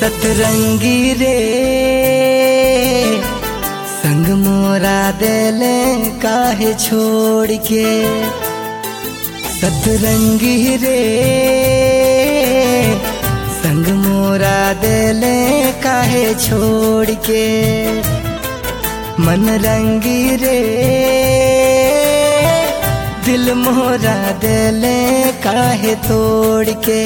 सतरंगी रे संग मोरा देले काहे छोड़ के। सतरंगी रे संग मोरा देले काहे छोड़ के। मन रंगी रे दिल मोरा देले काहे तोड़ के।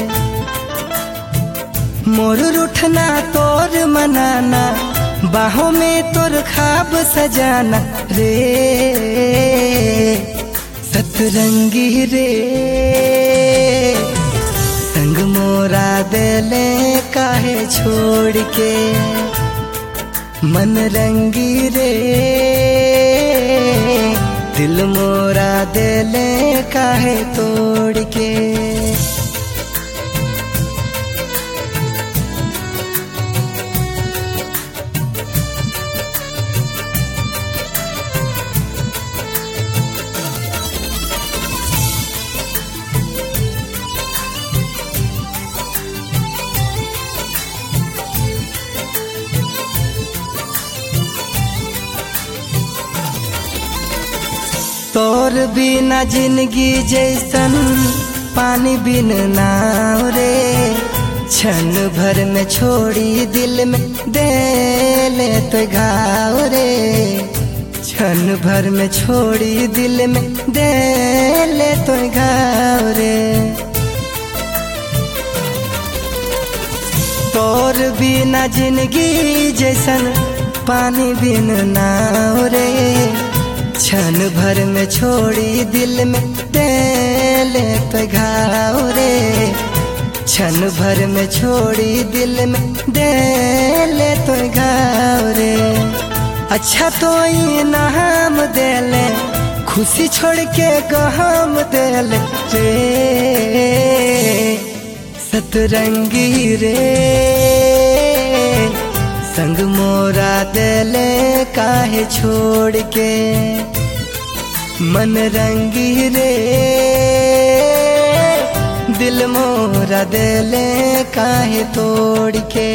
मोर रूठना तोर मनाना बाहों में तोर ख्वाब सजाना रे। सतरंगी रे संग मोरा देले काहे छोड़ के। मन रंगी रे दिल मोरा देले काहे तोड़ के। तोर बिना जिंदगी जैसन पानी बिन नाव रे। क्षण भर में छोड़ी दिल में देले तो घाव रे। क्षण भर में छोड़ी दिल में देले तो घाव रे। तोर बिना जिंदगी जैसन पानी बिन नाव रे। क्षण भर में छोड़ी दिल में देले पे घाव रे। क्षण भर में छोड़ी दिल में देले तो घाव रे। अच्छा तो ये नाम देले खुशी छोड़ के गम देले रे। सतरंगी रे संग मोरा देले काहे छोड़ के। मन रंगी रे दिल मोरा देले काहे तोड़ के।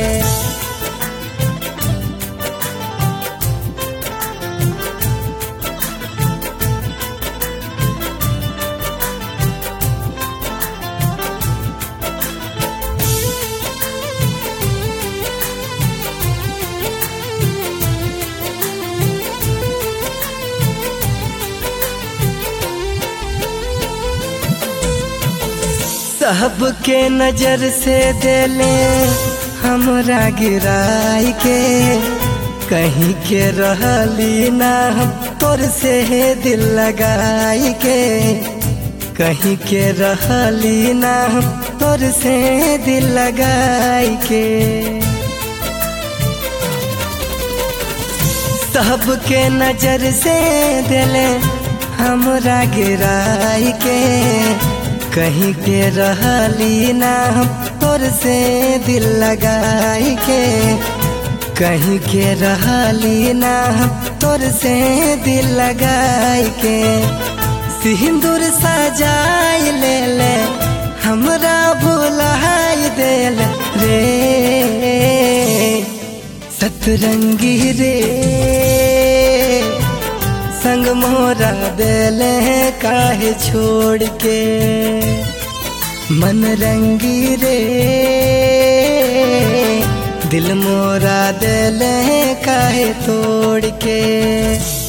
सबके नजर से देले हमरा गिराई के। कहीं के रहली ना हम तोर से दिल लगाई के। कहीं के रहली ना हम तोर से दिल लगाई के। सबके नजर से देले हमरा गिराई के। कहीं के रहली ना हम तोर से दिल लगाई के। कहीं के रहली ना हम तोर से दिल लगाई के। सिंदूर सजाई ले ले हमरा भुलाई देल रे। सतरंगी रे संग मोरा देले काहे छोड़ के। मन रंगी रे दिल मोरा देले काहे तोड़ के।